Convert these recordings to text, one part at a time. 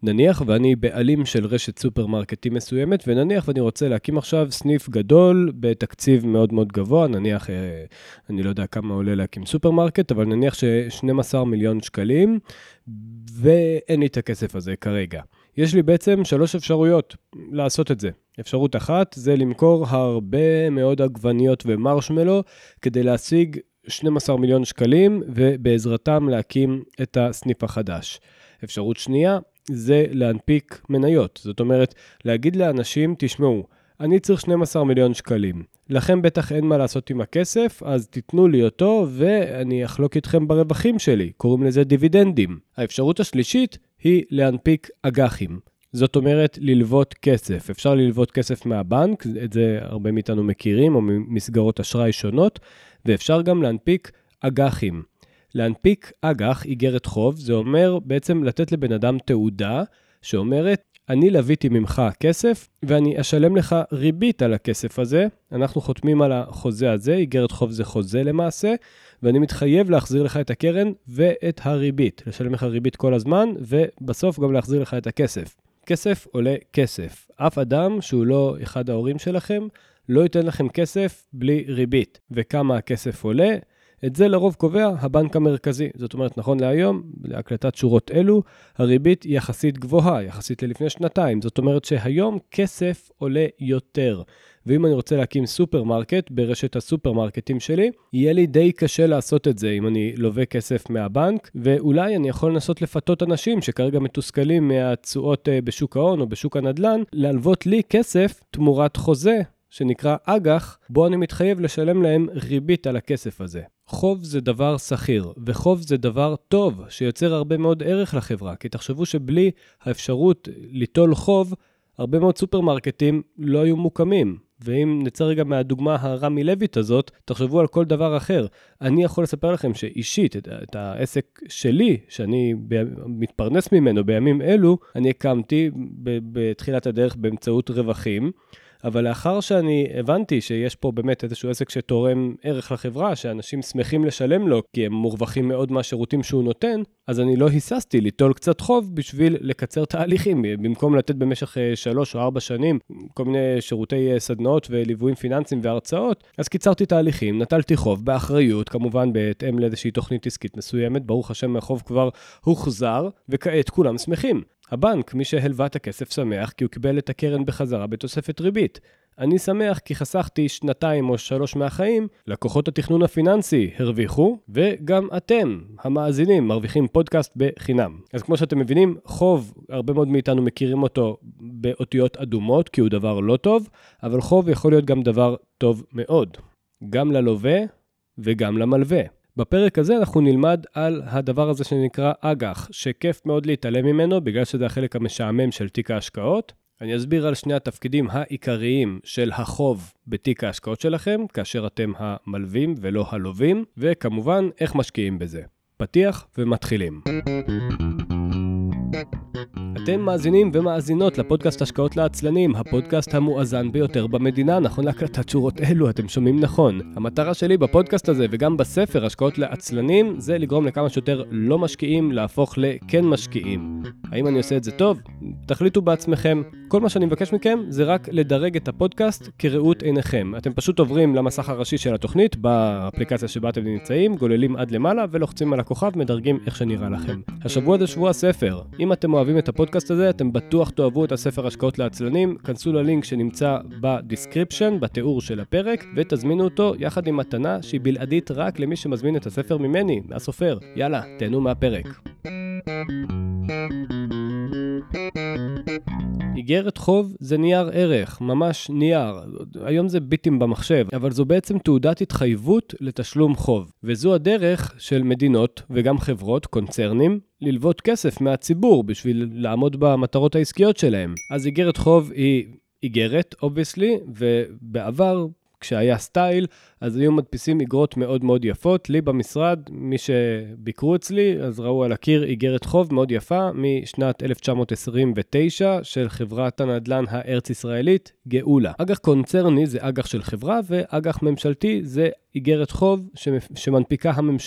נניח ואני בעלים של רשת סופרמרקטים מסוימת, ונניח ואני רוצה להקים עכשיו סניף גדול בתקציב מאוד מאוד גבוה, נניח, אני לא יודע כמה עולה להקים סופרמרקט, אבל נניח ש12 מיליון שקלים, ואין לי את הכסף הזה כרגע. יש לי בעצם 3 אפשרויות לעשות את זה. אפשרות אחת זה למכור הרבה מאוד עגבניות ומרשמלו, כדי להשיג 12 מיליון שקלים, ובעזרתם להקים את הסניף החדש. אפשרות שנייה, זה להנפיק מניות. זאת אומרת, להגיד לאנשים, תשמעו, אני צריך 12 מיליון שקלים. לכם בטח אין מה לעשות עם הכסף, אז תיתנו לי אותו, ואני אחלוק איתכם ברווחים שלי. קוראים לזה דיבידנדים. האפשרות השלישית היא להנפיק אג"חים. זאת אומרת, ללוות כסף. אפשר ללוות כסף מהבנק, את זה הרבה מאיתנו מכירים, או ממסגרות אשראי שונות, ואפשר גם להנפיק אג"חים. להנפיק אג"ח, איגרת חוב, זה אומר בעצם לתת לבן אדם תעודה, שאומרת, אני לוויתי ממך כסף, ואני אשלם לך ריבית על הכסף הזה. אנחנו חותמים על החוזה הזה, איגרת חוב זה חוזה למעשה, ואני מתחייב להחזיר לך את הקרן ואת הריבית. לשלם לך ריבית כל הזמן, ובסוף גם להחזיר לך את הכסף. כסף עולה כסף. אף אדם שהוא לא אחד ההורים שלכם, לא ייתן לכם כסף בלי ריבית. וכמה הכסף עולה? את זה לרוב קובע הבנק המרכזי. זאת אומרת, נכון להיום, להקלטת שורות אלו, הריבית היא יחסית גבוהה, יחסית ללפני שנתיים. זאת אומרת שהיום כסף עולה יותר. ואם אני רוצה להקים סופרמרקט ברשת הסופרמרקטים שלי, יהיה לי די קשה לעשות את זה אם אני לווה כסף מהבנק, ואולי אני יכול לנסות לפתות אנשים שכרגע מתוסכלים מהתשואות בשוק ההון או בשוק הנדל"ן, להלוות לי כסף תמורת חוזה, שנקרא אג"ח, בו אני מתחייב לשלם להם ריבית על הכסף הזה. חוב זה דבר סחיר, וחוב זה דבר טוב, שיוצר הרבה מאוד ערך לחברה, כי תחשבו שבלי האפשרות ליטול חוב, הרבה מאוד סופרמרקטים לא היו מוקמים. ואם נצא רגע מהדוגמה הרמי לויט הזאת, תחשבו על כל דבר אחר. אני יכול לספר לכם שאישית, את העסק שלי, שאני מתפרנס ממנו בימים אלו, אני הקמתי בתחילת הדרך באמצעות רווחים, אבל לאחר שאני הבנתי שיש פה באמת איזשהו עסק שתורם ערך לחברה, שאנשים שמחים לשלם לו, כי הם מורווחים מאוד מהשירותים שהוא נותן, אז אני לא היססתי ליטול קצת חוב בשביל לקצר תהליכים, במקום לתת במשך 3 או 4 שנים כל מיני שירותי סדנאות וליוויים פיננסיים והרצאות, אז קיצרתי תהליכים, נטלתי חוב באחריות, כמובן בהתאם לאיזושהי תוכנית עסקית מסוימת, ברוך השם החוב כבר הוחזר, וכעת כולם שמחים. הבנק, מי שהלווה את הכסף שמח, כי הוא קיבל את הקרן בחזרה בתוספת ריבית. אני שמח כי חסכתי 2 או 3 מהחיים, לקוחות התכנון הפיננסי הרוויחו, וגם אתם, המאזינים, מרוויחים פודקאסט בחינם. אז כמו שאתם מבינים, חוב, הרבה מאוד מאיתנו מכירים אותו באותיות אדומות, כי הוא דבר לא טוב, אבל חוב יכול להיות גם דבר טוב מאוד. גם ללווה וגם למלווה. בפרק הזה אנחנו נלמד על הדבר הזה שנקרא אג"ח, שכיף מאוד להתעלם ממנו בגלל שזה החלק המשעמם של תיק ההשקעות. אני אסביר על שני התפקידים העיקריים של החוב בתיק ההשקעות שלכם, כאשר אתם המלווים ולא הלווים, וכמובן איך משקיעים בזה. פתיח ומתחילים. אתם מאזינים ומאזינות לפודקאסט השקעות לעצלנים, הפודקאסט המואזן ביותר במדינה, נכון להקלטת שורות אלו, אתם שומעים נכון. המטרה שלי בפודקאסט הזה וגם בספר השקעות לעצלנים, זה לגרום לכמה שיותר לא משקיעים להפוך לכן משקיעים. האם אני עושה את זה טוב? תחליטו בעצמכם. כל מה שאני מבקש מכם זה רק לדרג את הפודקאסט כראות עיניכם. אתם פשוט עוברים למסך הראשי של התוכנית, באפליקציה שבה אתם נמצאים, גוללים עד למעלה ולוחצים על הכוכב, מדרגים איך שנראה לכם. השבוע זה שבוע הספר. אם אתם אוהבים את הפודקאסט הזה, אתם בטוח תאהבו את הספר השקעות לעצלנים, כנסו ללינק שנמצא בדיסקריפשן, בתיאור של הפרק, ותזמינו אותו יחד עם מתנה שהיא בלעדית רק למי שמזמין את הספר ממני, מהסופר. יאללה, תהנו מהפרק. איגרת חוב זה נייר ערך, ממש נייר. היום זה ביטים במחשב, אבל זו בעצם תעודת התחייבות לתשלום חוב. וזו הדרך של מדינות וגם חברות, קונצרנים, ללוות כסף מהציבור בשביל לעמוד במטרות העסקיות שלהם. אז איגרת חוב היא איגרת, obviously, ובעבר, כשהיה סטייל, אז היו מדפיסים איגרות מאוד מאוד יפות. לי במשרד, מי שביקרו אצלי, אז ראו על הקיר איגרת חוב מאוד יפה משנת 1929 של חברת הנדל"ן הארץ ישראלית, גאולה. אג"ח קונצרני זה אג"ח של חברה, ואג"ח ממשלתי זה איגרת חוב שמנפיקה הממשלה.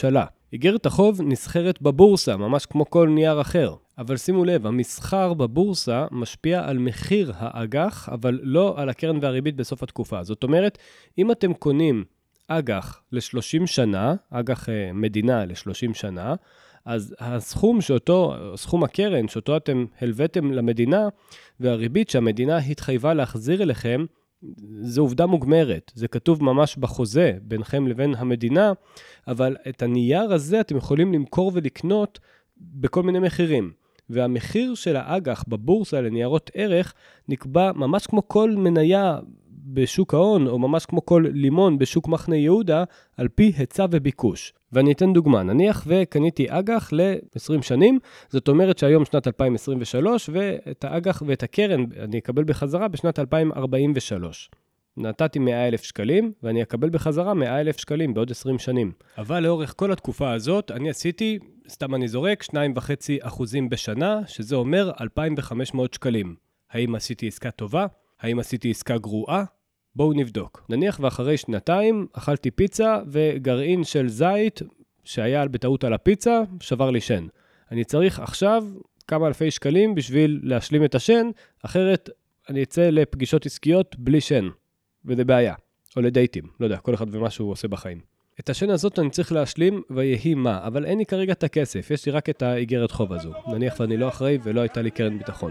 איגרת החוב נסחרת בבורסה, ממש כמו כל נייר אחר. אבל שימו לב, המסחר בבורסה משפיע על מחיר האג"ח, אבל לא על הקרן והריבית בסוף התקופה. זאת אומרת, אם אתם קונים אג"ח ל-30 שנה, אג"ח מדינה ל-30 שנה, אז סכום הקרן שאותו אתם הלוויתם למדינה, והריבית שהמדינה התחייבה להחזיר אליכם, זו עובדה מוגמרת. זה כתוב ממש בחוזה ביניכם לבין המדינה, אבל את הנייר הזה אתם יכולים למכור ולקנות בכל מיני מחירים. והמחיר של האג"ח בבורסה לניירות ערך נקבע ממש כמו כל מניה בשוק ההון, או ממש כמו כל לימון בשוק מחנה יהודה, על פי היצע וביקוש. ואני אתן דוגמה, נניח וקניתי אג"ח ל-20 שנים, זאת אומרת שהיום שנת 2023, ואת האג"ח ואת הקרן אני אקבל בחזרה בשנת 2043. נתתי 100,000 שקלים, ואני אקבל בחזרה 100,000 שקלים בעוד 20 שנים. אבל לאורך כל התקופה הזאת, אני עשיתי, סתם אני זורק, 2.5% בשנה, שזה אומר 2,500 שקלים. האם עשיתי עסקה טובה? האם עשיתי עסקה גרועה? בואו נבדוק. נניח ואחרי שנתיים אכלתי פיצה וגרעין של זית שהיה בטעות על הפיצה, שבר לי שן. אני צריך עכשיו כמה אלפי שקלים בשביל להשלים את השן, אחרת אני אצא לפגישות עסקיות בלי שן. וזה בעיה. או לדייטים, לא יודע, כל אחד ומה שהוא עושה בחיים. את השן הזאת אני צריך להשלים ויהי מה, אבל אין לי כרגע את הכסף, יש לי רק את האיגרת חוב הזו. נניח ואני לא אחראי ולא הייתה לי קרן ביטחון.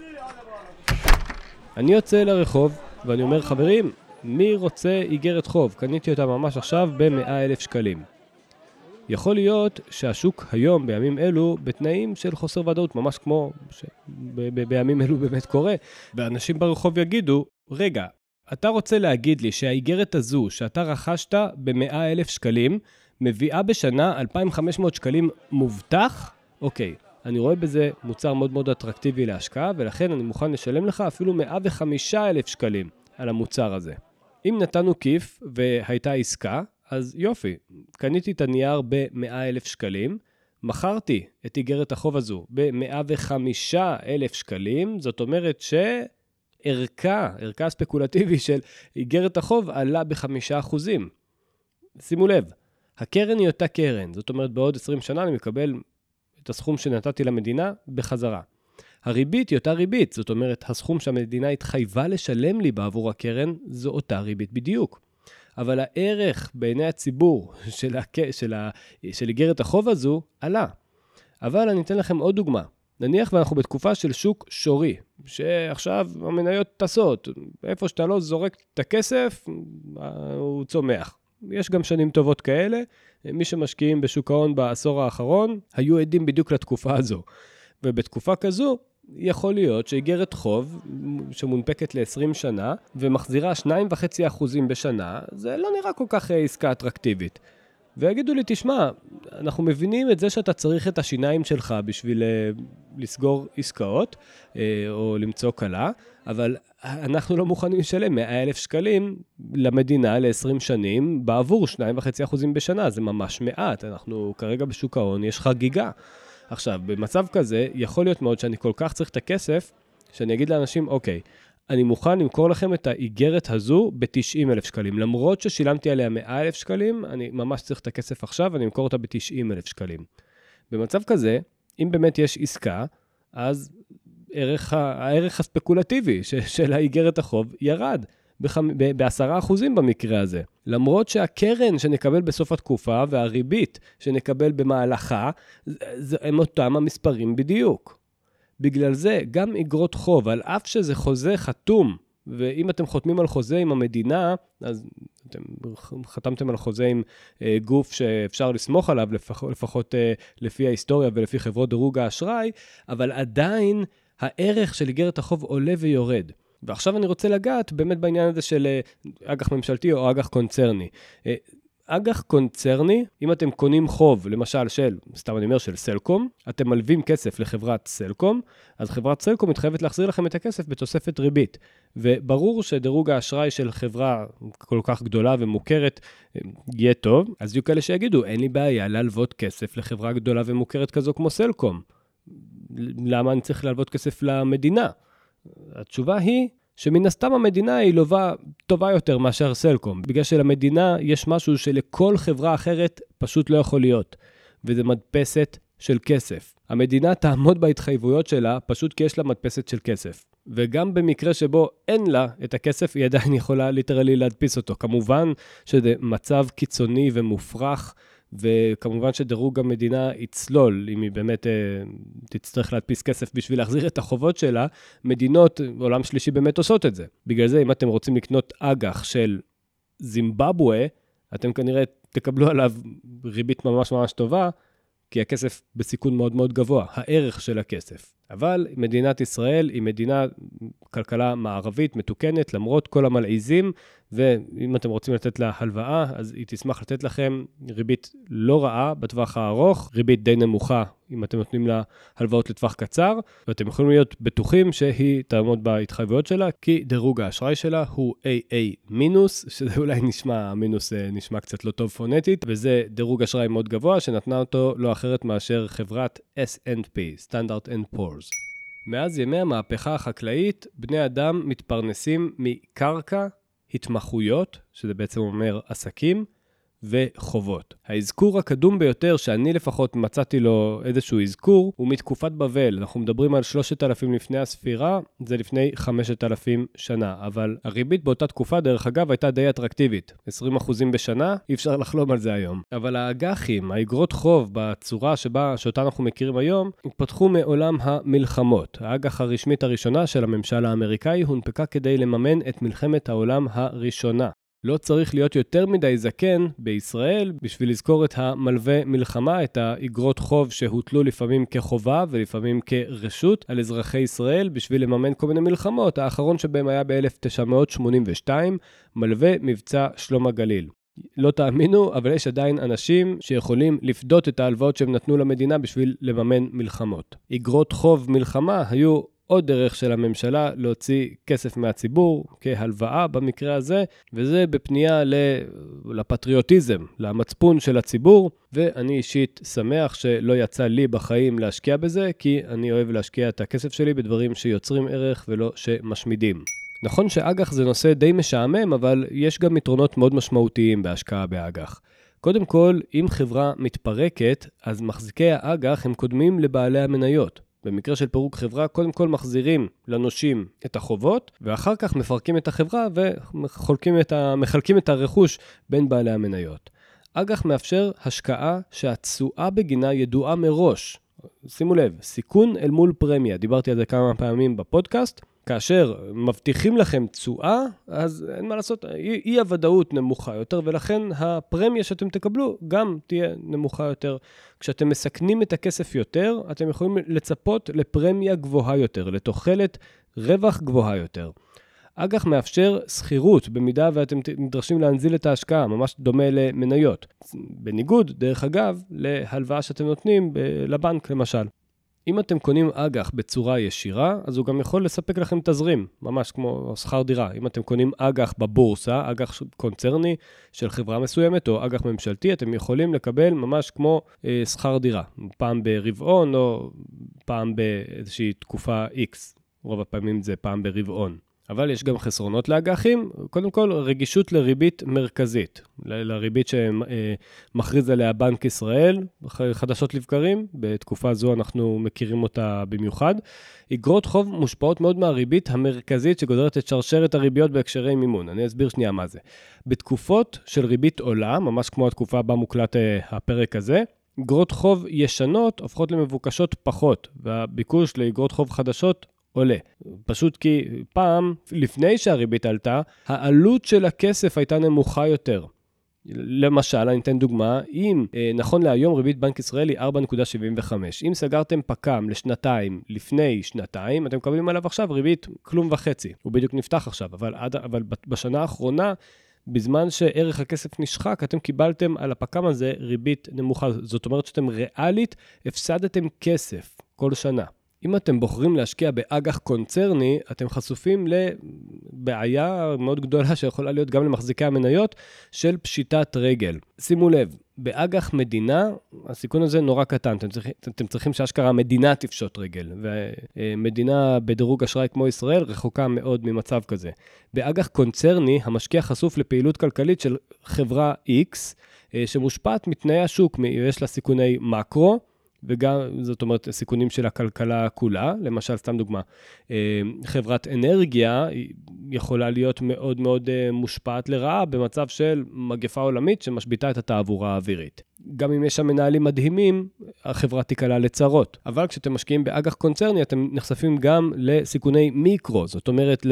אני יוצא לרחוב ואני אומר, חברים, מי רוצה איגרת חוב? קניתי אותה ממש עכשיו ב100,000 שקלים. יכול להיות שהשוק היום בימים אלו בתנאים של חוסר ודאות, ממש כמו בימים אלו באמת קורה, ואנשים ברחוב יגידו, רגע, אתה רוצה להגיד לי שהאיגרת הזו שאתה רכשת ב100,000 שקלים, מביאה בשנה 2,500 שקלים מובטח? אוקיי. אני רואה בזה מוצר מאוד מאוד אטרקטיבי להשקעה, ולכן אני מוכן לשלם לך אפילו 105,000 שקלים על המוצר הזה. אם נתנו כיף והייתה עסקה, אז יופי, קניתי את הנייר ב100,000 שקלים, מכרתי את איגרת החוב הזו ב105,000 שקלים, זאת אומרת ערכה ספקולטיבי של איגרת החוב עלה ב5%. שימו לב, הקרן היא אותה קרן, זאת אומרת בעוד 20 שנה אני מקבל את הסכום שנתתי למדינה בחזרה. הריבית היא אותה ריבית, זאת אומרת, הסכום שהמדינה התחייבה לשלם לי בעבור הקרן, זו אותה ריבית בדיוק. אבל הערך בעיני הציבור של איגרת החוב הזו עלה. אבל אני אתן לכם עוד דוגמה. נניח ואנחנו בתקופה של שוק שורי, שעכשיו המניות טסות, איפה שאתה לא זורק את הכסף, הוא צומח. יש גם שנים טובות כאלה, מי שמשקיעים בשוק ההון בעשור האחרון, היו עדים בדיוק לתקופה הזו. ובתקופה כזו, יכול להיות שאיגרת חוב שמונפקת ל-20 שנה, ומחזירה 2.5% בשנה, זה לא נראה כל כך עסקה אטרקטיבית. ויגידו לי, תשמע, אנחנו מבינים את זה שאתה צריך את השיניים שלך בשביל לסגור עסקאות, או למצוא קלה, אבל אנחנו לא מוכנים לשלם 100,000 שקלים למדינה ל-20 שנים, בעבור 2.5% בשנה, זה ממש מעט, אנחנו כרגע בשוק ההון, יש חגיגה. עכשיו, במצב כזה, יכול להיות מאוד שאני כל כך צריך את הכסף, שאני אגיד לאנשים, אוקיי, אני מוכן למכור לכם את האיגרת הזו ב90,000 שקלים. למרות ששילמתי עליה 100,000 שקלים, אני ממש צריך את הכסף עכשיו, אני אמכור אותה ב90,000 שקלים. במצב כזה, אם באמת יש עסקה, אז הערך הספקולטיבי של האיגרת החוב ירד ב10% במקרה הזה. למרות שהקרן שנקבל בסוף התקופה והריבית שנקבל במהלכה, הם אותם המספרים בדיוק. בגלל זה, גם איגרות חוב, על אף שזה חוזה חתום, ואם אתם חותמים על חוזה עם המדינה, אז אתם חתמתם על חוזה עם גוף שאפשר לסמוך עליו, לפחות לפי ההיסטוריה ולפי חברות דירוג האשראי, אבל עדיין הערך של איגרת החוב עולה ויורד. ועכשיו אני רוצה לגעת באמת בעניין הזה של אג"ח ממשלתי או אג"ח קונצרני. אג"ח קונצרני, אם אתם קונים חוב, למשל סתם אני אומר של סלקום, אתם מלווים כסף לחברת סלקום, אז חברת סלקום מתחייבת להחזיר לכם את הכסף בתוספת ריבית. וברור שדירוג האשראי של חברה כל כך גדולה ומוכרת יהיה טוב, אז יהיו כאלה שיגידו, אין לי בעיה להלוות כסף לחברה גדולה ומוכרת כזו כמו סלקום. למה אני צריך להלוות כסף למדינה? התשובה היא שמן הסתם המדינה היא לובה טובה יותר מאשר סלקום, בגלל שלמדינה יש משהו שלכל חברה אחרת פשוט לא יכול להיות. וזה מדפסת של כסף. המדינה תעמוד בהתחייבויות שלה פשוט כי יש לה מדפסת של כסף. וגם במקרה שבו אין לה את הכסף, היא עדיין יכולה ליטרלי להדפיס אותו. כמובן שזה מצב קיצוני ומופרך, וכמובן שדירוג המדינה יצלול, אם היא באמת תצטרך להדפיס כסף בשביל להחזיר את החובות שלה, מדינות עולם שלישי באמת עושות את זה. בגלל זה, אם אתם רוצים לקנות אג"ח של זימבבואה, אתם כנראה תקבלו עליו ריבית ממש ממש טובה, כי הכסף בסיכון מאוד מאוד גבוה, הערך של הכסף. אבל מדינת ישראל היא מדינה כלכלה מערבית, מתוקנת, למרות כל המלעיזים, ואם אתם רוצים לתת לה הלוואה, אז היא תשמח לתת לכם ריבית לא רעה בטווח הארוך, ריבית די נמוכה, אם אתם נותנים לה הלוואות לטווח קצר, ואתם יכולים להיות בטוחים שהיא תעמוד בהתחייבויות שלה, כי דירוג האשראי שלה הוא AA-, שזה אולי המינוס נשמע קצת לא טוב פונטית, וזה דירוג אשראי מאוד גבוה, שנתנה אותו לא אחרת מאשר חברת S&P, Standard & Poor's. מאז ימי המהפכה החקלאית, בני אדם מתפרנסים מקרקע, התמחויות, שזה בעצם אומר עסקים, וחובות. האזכור הקדום ביותר, שאני לפחות מצאתי לו איזשהו אזכור, הוא מתקופת בבל. אנחנו מדברים על 3,000 לפני הספירה, זה לפני 5,000 שנה. אבל הריבית באותה תקופה, דרך אגב, הייתה די אטרקטיבית. 20% בשנה, אי אפשר לחלום על זה היום. אבל האג"חים, האגרות חוב, בצורה שאותה אנחנו מכירים היום, התפתחו מעולם המלחמות. האג"ח הרשמית הראשונה של הממשל האמריקאי הונפקה כדי לממן את מלחמת העולם הראשונה. לא צריך להיות יותר מדי זקן בישראל בשביל לזכור את המלווה מלחמה, את האגרות חוב שהוטלו לפעמים כחובה ולפעמים כרשות על אזרחי ישראל בשביל לממן כל מיני מלחמות. האחרון שבהם היה ב-1982, מלווה מבצע שלום הגליל. לא תאמינו, אבל יש עדיין אנשים שיכולים לפדות את ההלוואות שהם נתנו למדינה בשביל לממן מלחמות. אגרות חוב מלחמה היו עוד דרך של הממשלה להוציא כסף מהציבור כהלוואה במקרה הזה, וזה בפנייה לפטריוטיזם, למצפון של הציבור, ואני אישית שמח שלא יצא לי בחיים להשקיע בזה, כי אני אוהב להשקיע את הכסף שלי בדברים שיוצרים ערך ולא שמשמידים. נכון שאג"ח זה נושא די משעמם, אבל יש גם יתרונות מאוד משמעותיים בהשקעה באג"ח. קודם כל, אם חברה מתפרקת, אז מחזיקי האג"ח הם קודמים לבעלי המניות. במקרה של פירוק חברה, קודם כל מחזירים לנושים את החובות, ואחר כך מפרקים את החברה ומחלקים את הרכוש בין בעלי המניות. אג"ח מאפשר השקעה שהתשואה בגינה ידועה מראש. שימו לב, סיכון אל מול פרמיה. דיברתי על זה כמה פעמים בפודקאסט. כאשר מבטיחים לכם תשואה, אז אין מה לעשות, אי הוודאות נמוכה יותר, ולכן הפרמיה שאתם תקבלו גם תהיה נמוכה יותר. כשאתם מסכנים את הכסף יותר, אתם יכולים לצפות לפרמיה גבוהה יותר, לתוחלת רווח גבוהה יותר. אג"ח מאפשר סחירות, במידה ואתם נדרשים להנזיל את ההשקעה, ממש דומה למניות. בניגוד, דרך אגב, להלוואה שאתם נותנים לבנק למשל. אם אתם קונים אג"ח בצורה ישירה, אז הוא גם יכול לספק לכם תזרים, ממש כמו שכר דירה. אם אתם קונים אג"ח בבורסה, אג"ח קונצרני של חברה מסוימת או אג"ח ממשלתי, אתם יכולים לקבל ממש כמו שכר דירה. פעם ברבעון או פעם באיזושהי תקופה X. רוב הפעמים זה פעם ברבעון. אבל יש גם חסרונות לאג"חים, קודם כל רגישות לריבית מרכזית, לריבית שמכריז עליה בנק ישראל, חדשות לבקרים, בתקופה זו אנחנו מכירים אותה במיוחד. אגרות חוב מושפעות מאוד מהריבית המרכזית שגוזרת את שרשרת הריביות בהקשרי מימון. אני אסביר שנייה מה זה. בתקופות של ריבית עולה, ממש כמו התקופה בה מוקלט הפרק הזה, אגרות חוב ישנות הופכות למבוקשות פחות, והביקוש לאגרות חוב חדשות עולה. פשוט כי פעם, לפני שהריבית עלתה, העלות של הכסף הייתה נמוכה יותר. למשל, אני אתן דוגמה, אם נכון להיום ריבית בנק ישראל היא 4.75, אם סגרתם פקם לשנתיים לפני שנתיים, אתם מקבלים עליו עכשיו ריבית כלום וחצי. הוא בדיוק נפתח עכשיו, אבל בשנה האחרונה, בזמן שערך הכסף נשחק, אתם קיבלתם על הפקם הזה ריבית נמוכה. זאת אומרת שאתם ריאלית הפסדתם כסף כל שנה. אם אתם בוחרים להשקיע באג"ח קונצרני, אתם חשופים לבעיה מאוד גדולה שיכולה להיות גם למחזיקי המניות של פשיטת רגל. שימו לב, באג"ח מדינה, הסיכון הזה נורא קטן. אתם צריכים שהשכרה המדינה תפשוט רגל, ומדינה בדירוג אשראי כמו ישראל רחוקה מאוד ממצב כזה. באג"ח קונצרני, המשקיע חשוף לפעילות כלכלית של חברה X, שמושפעת מתנאי השוק, יש לה סיכוני מקרו, וגם, זאת אומרת, סיכונים של הכלכלה כולה. למשל, סתם דוגמה, חברת אנרגיה יכולה להיות מאוד מאוד מושפעת לרעה במצב של מגפה עולמית שמשביתה את התעבורה האווירית. גם אם יש שם מנהלים מדהימים, החברה תיקלה לצרות. אבל כשאתם משקיעים באג"ח קונצרני, אתם נחשפים גם לסיכוני מיקרו, זאת אומרת,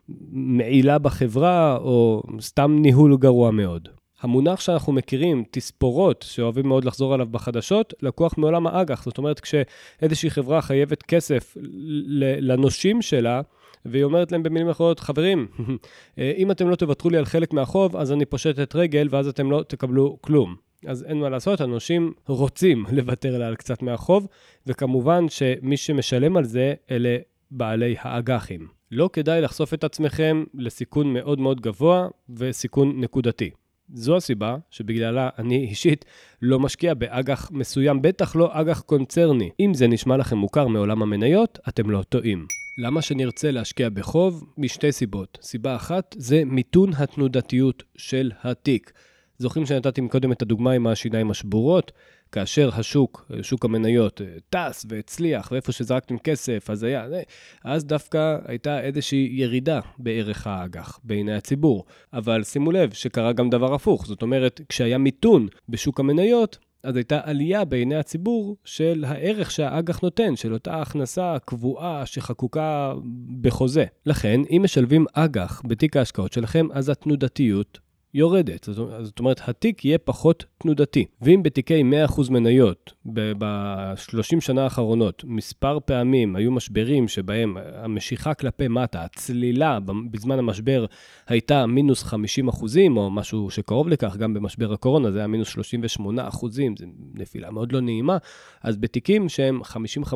למעילה בחברה או סתם ניהול גרוע מאוד. המונח שאנחנו מכירים, תספורות, שאוהבים מאוד לחזור עליו בחדשות, לקוח מעולם האג"ח. זאת אומרת, כשאיזושהי חברה חייבת כסף לנושים שלה, והיא אומרת להם במילים אחרות, חברים, אם אתם לא תוותרו לי על חלק מהחוב, אז אני פושטת רגל, ואז אתם לא תקבלו כלום. אז אין מה לעשות, הנושים רוצים לוותר לה על קצת מהחוב, וכמובן שמי שמשלם על זה, אלה בעלי האג"חים. לא כדאי לחשוף את עצמכם לסיכון מאוד מאוד גבוה, וסיכון נקודתי. זו הסיבה שבגללה אני אישית לא משקיע באג"ח מסוים, בטח לא אג"ח קונצרני. אם זה נשמע לכם מוכר מעולם המניות, אתם לא טועים. למה שנרצה להשקיע בחוב? משתי סיבות. סיבה אחת זה מיתון התנודתיות של התיק. זוכרים שנתתי מקודם את הדוגמה עם השיניים השבורות? כאשר שוק המניות טס והצליח, ואיפה שזרקתם כסף, אז דווקא הייתה איזושהי ירידה בערך האג"ח בעיני הציבור. אבל שימו לב שקרה גם דבר הפוך. זאת אומרת, כשהיה מיתון בשוק המניות, אז הייתה עלייה בעיני הציבור של הערך שהאג"ח נותן, של אותה הכנסה קבועה שחקוקה בחוזה. לכן, אם משלבים אג"ח בתיק ההשקעות שלכם, אז התנודתיות יורדת. זאת אומרת, התיק יהיה פחות תנודתי. ואם בתיקי 100% מניות, ב-30 שנה האחרונות, מספר פעמים היו משברים שבהם המשיכה כלפי מטה, הצלילה בזמן המשבר הייתה מינוס 50%, או משהו שקרוב לכך, גם במשבר הקורונה, זה היה מינוס 38%, זה נפילה מאוד לא נעימה, אז בתיקים שהם 50-50,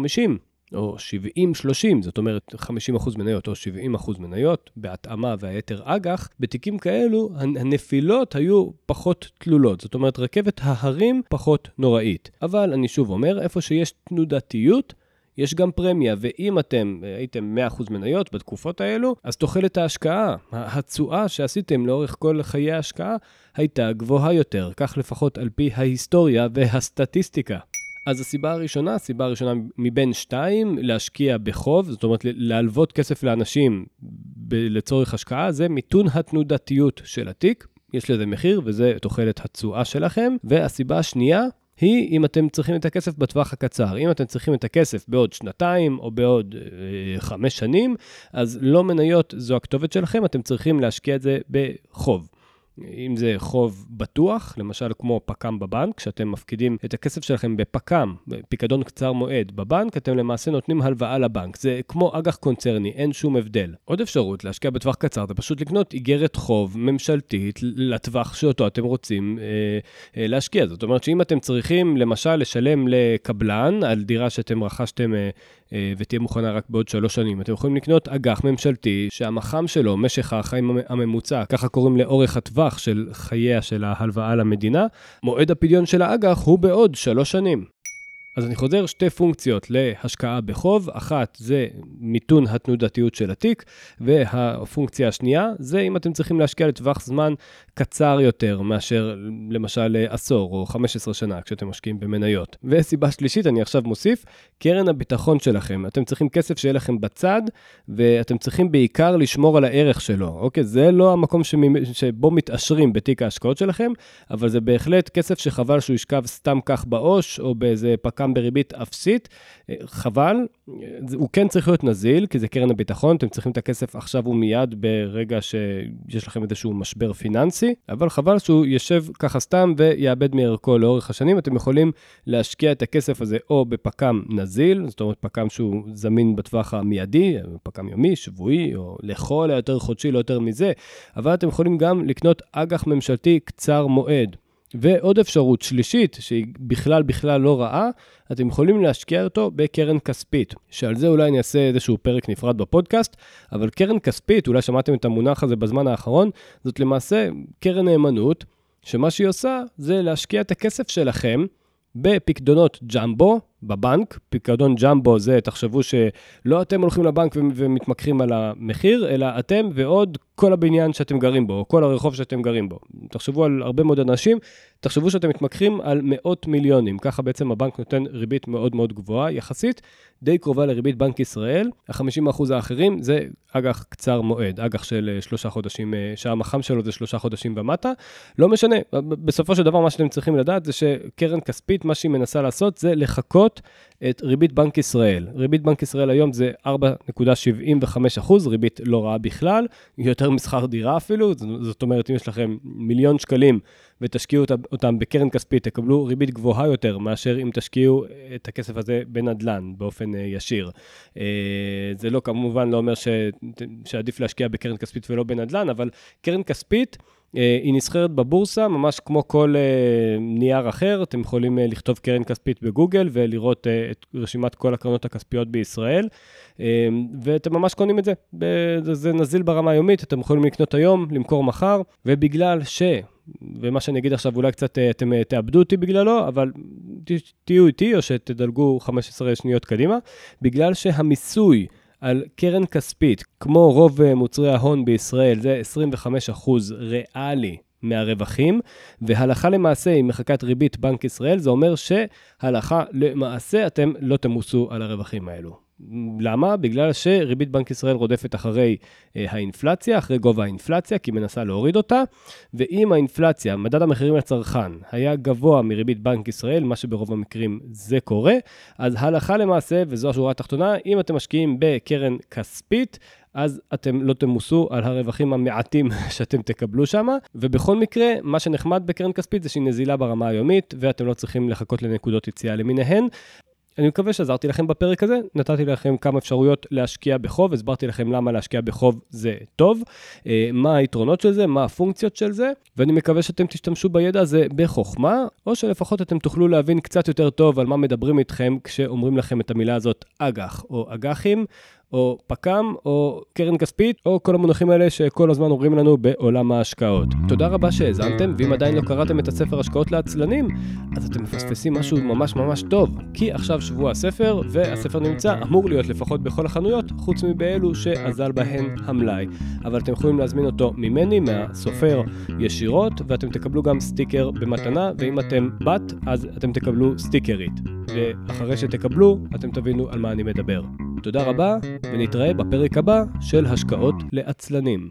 או 70-30, זאת אומרת 50% מניות או 70% מניות, בהתאמה והיתר אג"ח, בתיקים כאלו הנפילות היו פחות תלולות, זאת אומרת רכבת ההרים פחות נוראית. אבל אני שוב אומר, איפה שיש תנודתיות, יש גם פרמיה, ואם אתם הייתם 100% מניות בתקופות האלו, אז תוחלת ההשקעה, התשואה שעשיתם לאורך כל חיי ההשקעה, הייתה גבוהה יותר, כך לפחות על פי ההיסטוריה והסטטיסטיקה. אז הסיבה הראשונה מבין 2, להשקיע בחוב, זאת אומרת להלוות כסף לאנשים לצורך השקעה, זה מיתון התנודתיות של התיק, יש לזה מחיר וזה תוחלת התשואה שלכם, והסיבה השנייה היא אם אתם צריכים את הכסף בטווח הקצר, אם אתם צריכים את הכסף בעוד 2 או בעוד 5 שנים, אז לא מניות זו הכתובת שלכם, אתם צריכים להשקיע את זה בחוב. אם זה חוב בטוח, למשל כמו פקם בבנק, שאתם מפקידים את הכסף שלכם בפקם, פיקדון קצר מועד בבנק, אתם למעשה נותנים הלוואה לבנק. זה כמו אג"ח קונצרני, אין שום הבדל. עוד אפשרות להשקיע בטווח קצר, זה פשוט לקנות איגרת חוב ממשלתית לטווח שאותו אתם רוצים להשקיע. זאת אומרת שאם אתם צריכים למשל לשלם לקבלן על דירה שאתם רכשתם ותהיה מוכנה רק בעוד 3 שנים, אתם יכולים לקנות אג"ח ממשלתי שהמח"מ שלו, משך החיים הממוצע, ככה קוראים לאורך הטווח של חייה של ההלוואה למדינה, מועד הפדיון של האג"ח הוא בעוד 3 שנים. אז אני חוזר 2 פונקציות להשקעה בחוב, אחת זה מיתון התנודתיות של התיק, והפונקציה השנייה זה אם אתם צריכים להשקיע לטווח זמן קצר יותר מאשר למשל עשור או 15 שנה כשאתם משקיעים במניות. וסיבה שלישית, אני עכשיו מוסיף, קרן הביטחון שלכם. אתם צריכים כסף שיהיה לכם בצד, ואתם צריכים בעיקר לשמור על הערך שלו. אוקיי, זה לא המקום שבו מתעשרים בתיק ההשקעות שלכם, אבל זה בהחלט כסף שחבל שהוא ישכב סתם כך בעו"ש, או באיזה פקם בריבית אפסית. חבל, הוא כן צריך להיות נזיל, כי זה קרן הביטחון, אתם צריכים את הכסף עכשיו ומיד ברגע שיש לכם איזשהו משבר פיננסי, אבל חבל שהוא ישב ככה סתם ויאבד מערכו לאורך השנים. אתם יכולים להשקיע את הכסף הזה או בפקם נזיל, זאת אומרת פקם שהוא זמין בטווח המיידי, פקם יומי, שבועי, או לכל היותר חודשי, לא יותר מזה, אבל אתם יכולים גם לקנות אג"ח ממשלתי קצר מועד. ועוד אפשרות שלישית, שהיא בכלל לא רעה, אתם יכולים להשקיע אותו בקרן כספית, שעל זה אולי אני אעשה איזשהו פרק נפרד בפודקאסט, אבל קרן כספית, אולי שמעתם את המונח הזה בזמן האחרון, זאת למעשה קרן נאמנות, שמה שהיא עושה זה להשקיע את הכסף שלכם בפקדונות ג'מבו, בבנק. פקדון ג'מבו זה, תחשבו שלא אתם הולכים לבנק ומתמקחים על המחיר, אלא אתם ועוד כל הבניין שאתם גרים בו, או כל הרחוב שאתם גרים בו. תחשבו על הרבה מאוד אנשים, תחשבו שאתם מתמקחים על מאות מיליונים. ככה בעצם הבנק נותן ריבית מאוד מאוד גבוהה, יחסית די קרובה לריבית בנק ישראל. ה-50% האחרים זה אג"ח קצר מועד, אג"ח של 3 חודשים, שהמח"מ שלו זה 3 חודשים ומטה. לא משנה, בסופו של דבר מה שאתם צריכים לדעת זה שקרן כספית, מה שהיא מנסה לעשות זה לחכות את ריבית בנק ישראל. ריבית בנק ישראל היום זה 4.75%, ריבית לא רעה בכלל, יותר משכר דירה אפילו, זאת אומרת, אם יש לכם מיליון שקלים ותשקיעו אותם בקרן כספית, תקבלו ריבית גבוהה יותר מאשר אם תשקיעו את הכסף הזה בנדלן, באופן ישיר. זה לא כמובן לא אומר שעדיף להשקיע בקרן כספית ולא בנדלן, אבל קרן כספית, היא נסחרת בבורסה, ממש כמו כל נייר אחר. אתם יכולים לכתוב קרן כספית בגוגל ולראות את רשימת כל הקרנות הכספיות בישראל, ואתם ממש קונים את זה. זה נזיל ברמה היומית, אתם יכולים לקנות היום, למכור מחר, ובגלל ומה שאני אגיד עכשיו אולי קצת אתם תאבדו אותי בגללו, אבל תהיו איתי או שתדלגו 15 שניות קדימה, בגלל שהמיסוי על קרן כספית, כמו רוב מוצרי ההון בישראל, זה 25% ריאלי מהרווחים, והלכה למעשה, עם מחקת ריבית בנק ישראל, זה אומר שהלכה למעשה אתם לא תמוסו על הרווחים האלו. למה? בגלל שריבית בנק ישראל רודפת אחרי האינפלציה, אחרי גובה האינפלציה, כי היא מנסה להוריד אותה, ואם האינפלציה, מדד המחירים לצרכן, היה גבוה מריבית בנק ישראל, מה שברוב המקרים זה קורה, אז הלכה למעשה, וזו השורה התחתונה, אם אתם משקיעים בקרן כספית, אז אתם לא תמוסו על הרווחים המעטים שאתם תקבלו שם, ובכל מקרה, מה שנחמד בקרן כספית זה שהיא נזילה ברמה היומית, ואתם לא צריכים לחכות לנקודות יציאה למיניהן. אני מקווה שעזרתי לכם בפרק הזה, נתתי לכם כמה אפשרויות להשקיע בחוב, הסברתי לכם למה להשקיע בחוב זה טוב, מה היתרונות של זה, מה הפונקציות של זה, ואני מקווה שאתם תשתמשו בידע הזה בחוכמה, או שלפחות אתם תוכלו להבין קצת יותר טוב על מה מדברים איתכם כשאומרים לכם את המילה הזאת אג"ח או אג"חים, או פק"ם, או קרן כספית, או כל המונחים האלה שכל הזמן אומרים לנו בעולם ההשקעות. תודה רבה שהאזנתם, ואם עדיין לא קראתם את הספר השקעות לעצלנים, אז אתם מפספסים משהו ממש ממש טוב, כי עכשיו שבוע הספר, והספר נמצא, אמור להיות לפחות בכל החנויות, חוץ מבאלו שאזל בהן המלאי. אבל אתם יכולים להזמין אותו ממני, מהסופר ישירות, ואתם תקבלו גם סטיקר במתנה, ואם אתם בת, אז אתם תקבלו סטיקרית. ואחרי שתקבלו, אתם תבינו על מה אני מדבר. תודה רבה, ונתראה בפרק הבא של השקעות לעצלנים.